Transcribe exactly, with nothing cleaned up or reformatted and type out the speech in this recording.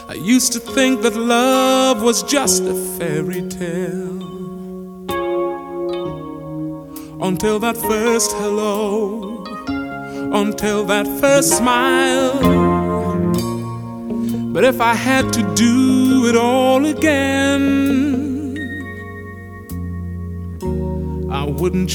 I used to think that love was just a fairy tale, until that first hello, until that first smile. But if I had to do it all again, I wouldn't